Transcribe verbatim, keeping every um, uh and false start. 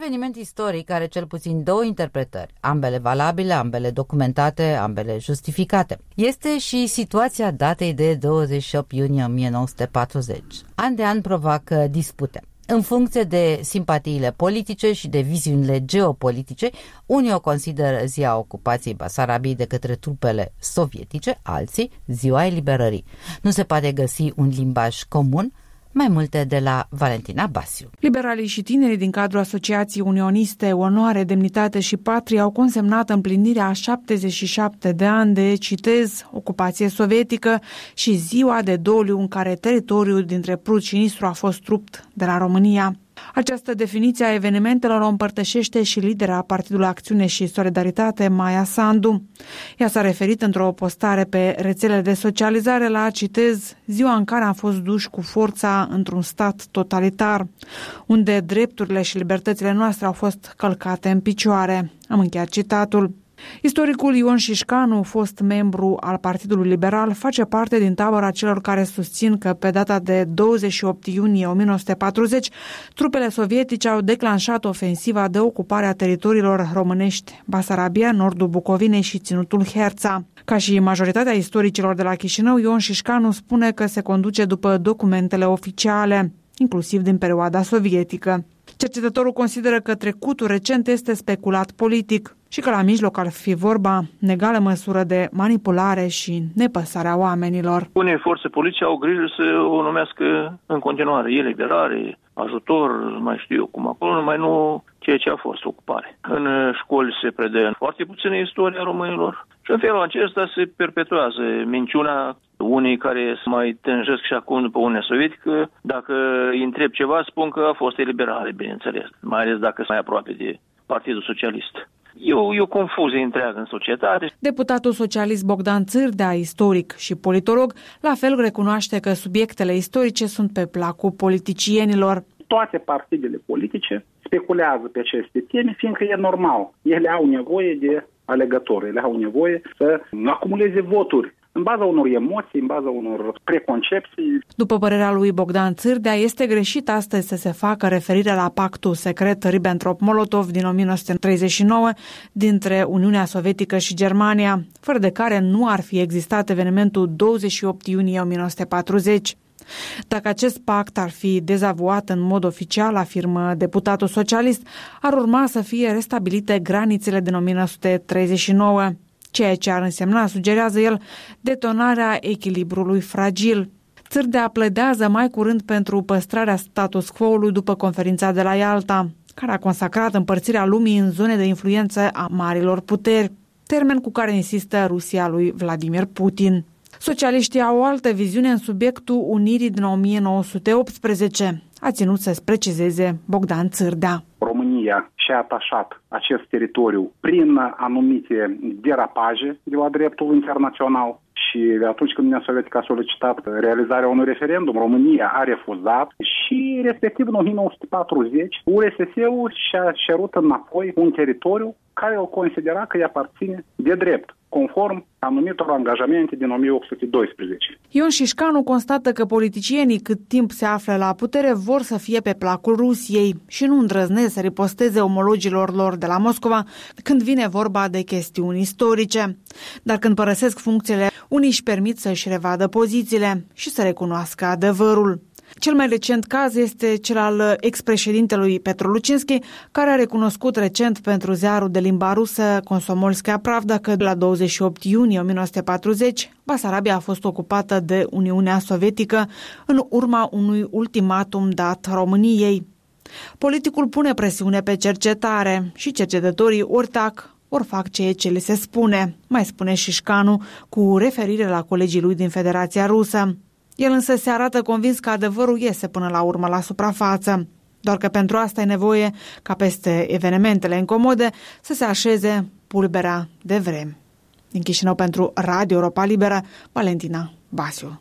Eveniment istoric are cel puțin două interpretări, ambele valabile, ambele documentate, ambele justificate. Este și situația datei de douăzeci și opt iunie o mie nouă sute patruzeci. An de an provoacă dispute. În funcție de simpatiile politice și de viziunile geopolitice, unii o consideră ziua ocupației Basarabiei de către trupele sovietice, alții ziua eliberării. Nu se poate găsi un limbaj comun. Mai multe de la Valentina Basiu. Liberalii și tinerii din cadrul Asociației Unioniste Onoare, Demnitate și Patrie au consemnat împlinirea a șaptezeci și șapte de ani de, citez, ocupație sovietică și ziua de doliu în care teritoriul dintre Prut și Nistru a fost rupt de la România. Această definiție a evenimentelor o împărtășește și lidera Partidului Acțiune și Solidaritate, Maia Sandu. Ea s-a referit într-o postare pe rețelele de socializare la, citez, ziua în care am fost duși cu forța într-un stat totalitar, unde drepturile și libertățile noastre au fost călcate în picioare. Am încheiat citatul. Istoricul Ion Șișcanu, fost membru al Partidului Liberal, face parte din tabăra celor care susțin că pe data de douăzeci și opt iunie o mie nouă sute patruzeci, trupele sovietice au declanșat ofensiva de ocupare a teritoriilor românești, Basarabia, nordul Bucovinei și ținutul Herța. Ca și majoritatea istoricilor de la Chișinău, Ion Șișcanu spune că se conduce după documentele oficiale, inclusiv din perioada sovietică. Cercetătorul consideră că trecutul recent este speculat politic și că la mijloc ar fi vorba în egală măsură de manipulare și nepăsarea oamenilor. Unele forțe politice au grijă să o numească în continuare eliberare, ajutor, mai știu eu cum acolo, numai nu ceea ce a fost ocupare. În școli se predă foarte puțină istoria românilor și în felul acesta se perpetuează minciuna. Unii care se mai tânjesc și acum după Uniunea Sovietică, dacă îi întreb ceva, spun că a fost eliberare, bineînțeles, mai ales dacă sunt mai aproape de Partidul Socialist. E o, e o confuzie întreagă în societate. Deputatul socialist Bogdan Țârdea, istoric și politolog, la fel recunoaște că subiectele istorice sunt pe placul politicienilor. Toate partidele politice speculează pe aceste teme, fiindcă e normal. Ele au nevoie de alegători, ele au nevoie să acumuleze voturi în baza unor emoții, în baza unor preconcepții. După părerea lui Bogdan Țârdea, este greșit astăzi să se facă referire la pactul secret Ribbentrop-Molotov din o mie nouă sute treizeci și nouă dintre Uniunea Sovietică și Germania, fără de care nu ar fi existat evenimentul douăzeci și opt iunie o mie nouă sute patruzeci. Dacă acest pact ar fi dezavuat în mod oficial, afirmă deputatul socialist, ar urma să fie restabilite granițele din o mie nouă sute treizeci și nouă. Ceea ce ar însemna, sugerează el, detonarea echilibrului fragil. Țârdea pledează mai curând pentru păstrarea status quo-ului după conferința de la Ialta, care a consacrat împărțirea lumii în zone de influență a marilor puteri, termen cu care insistă Rusia lui Vladimir Putin. Socialiștii au o altă viziune în subiectul unirii din o mie nouă sute optsprezece, a ținut să-ți precizeze Bogdan Țârdea. România și-a atașat acest teritoriu prin anumite derapaje de la dreptul internațional și atunci când Uniunea Sovietică a solicitat realizarea unui referendum, România a refuzat și respectiv în o mie nouă sute patruzeci U R S S-ul și-a cerut înapoi un teritoriu care îl considera că îi aparține de drept, conform anumitor angajamente din o mie opt sute doisprezece. Ion Șișcanu constată că politicienii, cât timp se află la putere, vor să fie pe placul Rusiei și nu îndrăznesc să riposteze omologilor lor de la Moscova când vine vorba de chestiuni istorice. Dar când părăsesc funcțiile, unii își permit să-și revadă pozițiile și să recunoască adevărul. Cel mai recent caz este cel al ex-președintelui Petru Lucinski, care a recunoscut recent pentru ziarul de limba rusă Komsomolskaya Pravda că la douăzeci și opt iunie o mie nouă sute patruzeci Basarabia a fost ocupată de Uniunea Sovietică în urma unui ultimatum dat României. Politicul pune presiune pe cercetare și cercetătorii ori tac, ori fac ceea ce le se spune, mai spune Șișcanu cu referire la colegii lui din Federația Rusă. El însă se arată convins că adevărul iese până la urmă la suprafață, doar că pentru asta e nevoie ca peste evenimentele incomode să se așeze pulberea de vreme. Din Chișinău pentru Radio Europa Liberă, Valentina Basiu.